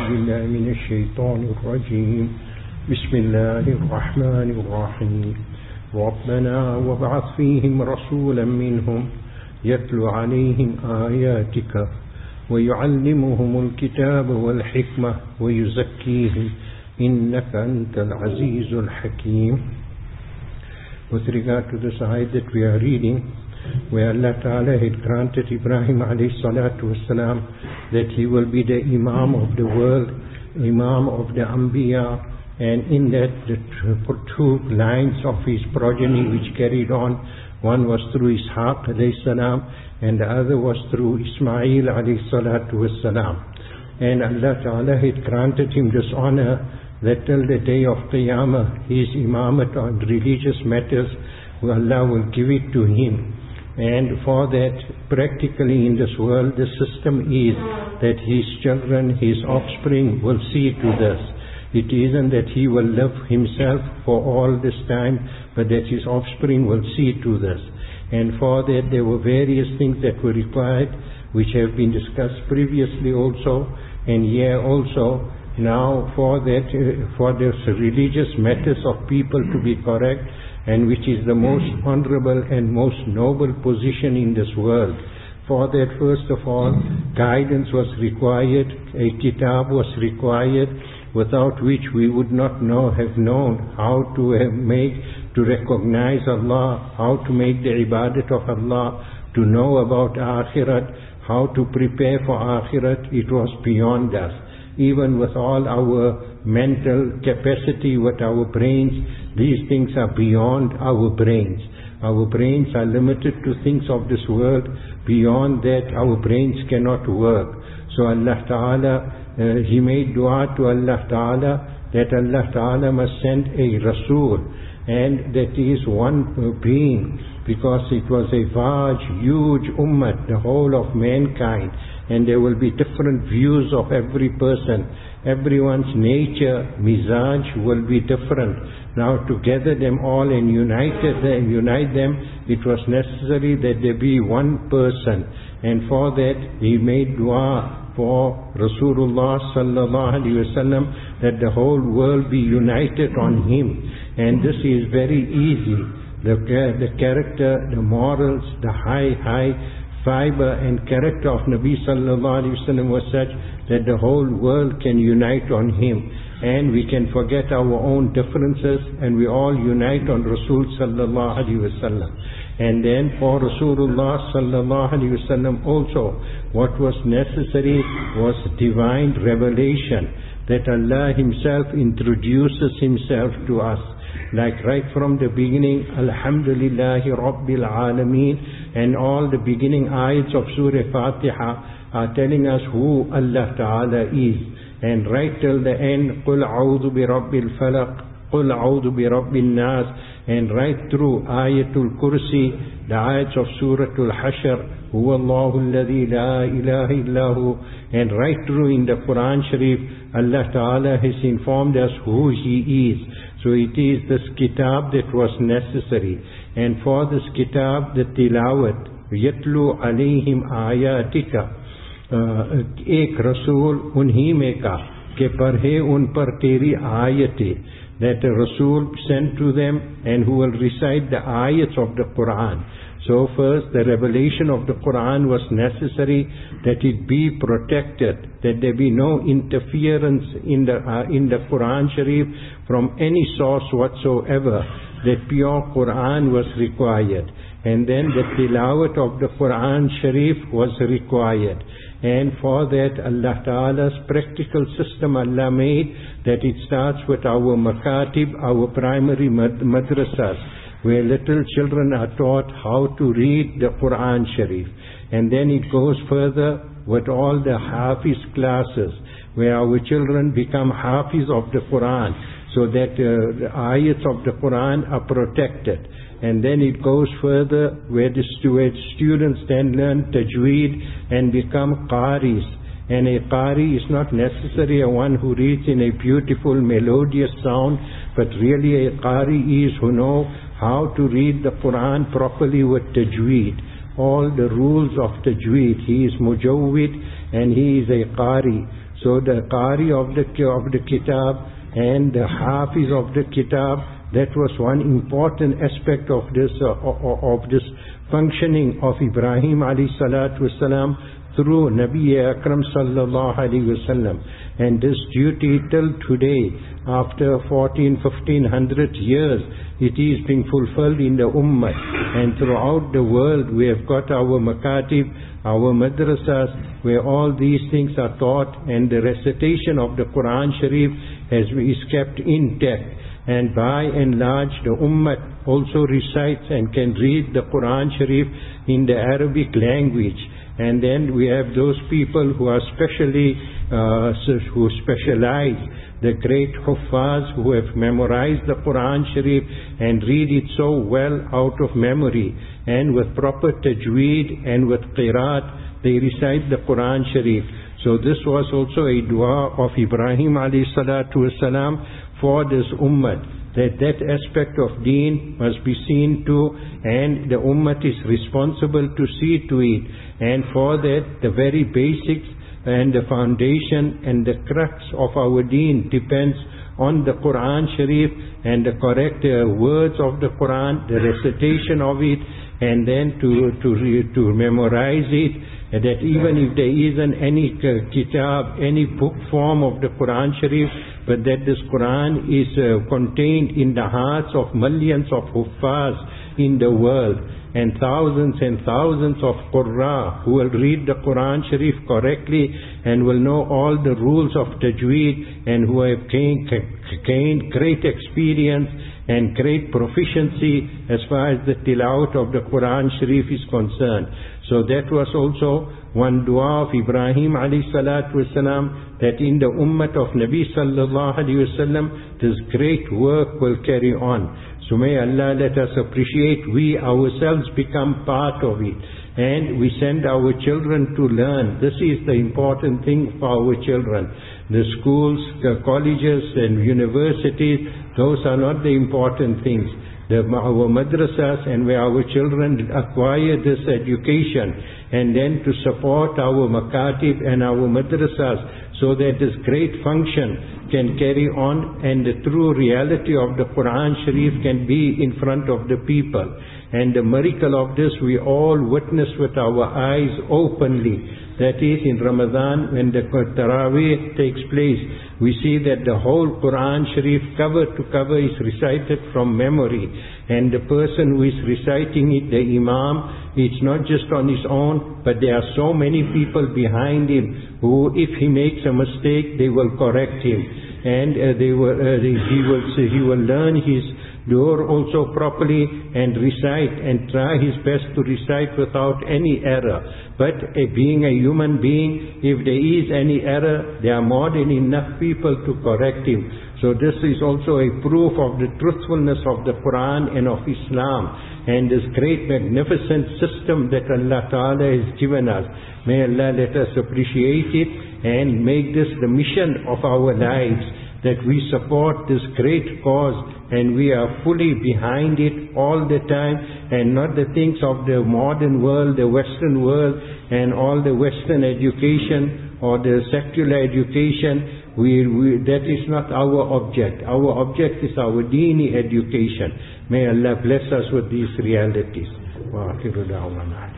بالله من الشيطان الرجيم بسم الله الرحمن الرحيم ربنا وابعث فيهم رسولا منهم يتلو عليهم آياتك ويعلمهم الكتاب والحكمة ويزكيهم إنك أنت العزيز الحكيم. With regard to this ayat that we are reading, where Allah Ta'ala had granted Ibrahim alayhi salatu wasalam that he will be the Imam of the world, Imam of the Anbiya, and in that the two lines of his progeny which carried on, one was through Ishaq alayhi salam and the other was through Ismail alayhi salatu wasalam. And Allah Ta'ala had granted him this honor that till the day of Qiyamah his imamat on religious matters, Allah will give it to him. And for that, practically in this world, the system is that his children, his offspring will see to this. It isn't that he will live himself for all this time, but that his offspring will see to this. And for that, there were various things that were required, which have been discussed previously also, and here also. Now, for that, for the religious matters of people to be correct, and which is the most honorable and most noble position in this world. For that, first of all, guidance was required, a kitab was required, without which we would not have known how to to recognize Allah, how to make the ibadat of Allah, to know about akhirat, how to prepare for akhirat. It was beyond us. Even with all our mental capacity, with our brains, these things are beyond our brains. Our brains are limited to things of this world. Beyond that, our brains cannot work. So Allah Ta'ala, he made dua to Allah Ta'ala that Allah Ta'ala must send a Rasul, and that is one being, because it was a large, huge ummah, the whole of mankind, and there will be different views of every person. Everyone's nature, mizaj, will be different. Now to gather them all and unite them, it was necessary that there be one person. And for that, he made dua for Rasulullah sallallahu alaihi wasallam that the whole world be united on him. And this is very easy. The character, the morals, the high fiber and character of Nabi sallallahu alaihi wasallam was such that the whole world can unite on him, and we can forget our own differences and we all unite on Rasul sallallahu alaihi wasallam. And then for Rasulullah sallallahu alaihi wasallam also, what was necessary was divine revelation, that Allah himself introduces himself to us. Like right from the beginning, Alhamdulillahi Rabbil Alameen, and all the beginning ayats of Surah Fatiha are telling us who Allah Ta'ala is. And right till the end, Qul A'udhu bi Rabbil Falaq, Qul A'udhu bi Rabbil Nas, and right through Ayatul Kursi, the ayats of Suratul Hashr, Huwa Allahu alladhi la ilaha illahu, and right through in the Quran Sharif, Allah Ta'ala has informed us who He is. So it is this kitab that was necessary. And for this kitab, the tilawat, yatlu alayhim ayatika, ek rasul unhi mein ka, ke parhe un par teri ayate, that a rasul sent to them and who will recite the ayats of the Quran. So first, the revelation of the Quran was necessary, that it be protected, that there be no interference in the Quran Sharif from any source whatsoever. That pure Quran was required. And then the tilawat of the Quran Sharif was required. And for that, Allah Ta'ala's practical system Allah made, that it starts with our makatib, our primary madrasas, where little children are taught how to read the Quran Sharif. And then it goes further with all the Hafiz classes, where our children become Hafiz of the Quran, so that the ayats of the Quran are protected. And then it goes further where the students then learn tajweed and become qaris. And a qari is not necessarily a one who reads in a beautiful melodious sound, but really a qari is who know how to read the Quran properly with tajweed. All the rules of tajweed. He is mujawwid and he is a qari. So the Qari of the Kitab and the Hafiz of the Kitab, that was one important aspect of this functioning of Ibrahim alayhi salatu wasalam through Nabi Akram sallallahu alayhi wasallam. And this duty till today, after 1500 years, it is being fulfilled in the Ummah. And throughout the world we have got our makatib, our madrasas, where all these things are taught, and the recitation of the Quran Sharif is kept intact. And by and large the Ummah also recites and can read the Quran Sharif in the Arabic language. And then we have those people who are who specialize, the great Huffaz who have memorized the Quran Sharif and read it so well out of memory, and with proper tajweed and with qiraat they recite the Quran Sharif. So this was also a dua of Ibrahim alayhi salatu wasalam for this ummah, that aspect of deen must be seen to, and the ummah is responsible to see to it. And for that, the very basics and the foundation and the crux of our deen depends on the Quran Sharif and the correct words of the Quran, the recitation of it, and then to memorize it. And that even if there isn't any kitab, any book form of the Quran Sharif, but that this Quran is contained in the hearts of millions of Huffaz in the world, and thousands of Qurra who will read the Quran Sharif correctly and will know all the rules of tajweed, and who have gained great experience and great proficiency as far as the tilawat of the Quran Sharif is concerned. So that was also one dua of Ibrahim alayhi salatu wasalam, that in the ummah of Nabi sallallahu alayhi wasallam this great work will carry on. So may Allah let us appreciate, we ourselves become part of it, and we send our children to learn. This is the important thing for our children. The schools, the colleges and universities, those are not the important things. Our madrasas, and where our children acquire this education, and then to support our makatib and our madrasas, so that this great function can carry on, and the true reality of the Quran Sharif can be in front of the people. And the miracle of this we all witness with our eyes openly. That is, in Ramadan, when the Taraweeh takes place, we see that the whole Quran Sharif cover to cover is recited from memory. And the person who is reciting it, the Imam, it's not just on his own, but there are so many people behind him who, if he makes a mistake, they will correct him. And he will learn his door also properly and recite, and try his best to recite without any error. But being a human being, if there is any error, there are more than enough people to correct him. So this is also a proof of the truthfulness of the Quran and of Islam, and this great magnificent system that Allah Ta'ala has given us. May Allah let us appreciate it and make this the mission of our lives, that we support this great cause and we are fully behind it all the time, and not the things of the modern world, the Western world, and all the Western education or the secular education. That is not our object. Our object is our Deeni education. May Allah bless us with these realities. Wa akhiru da'wana.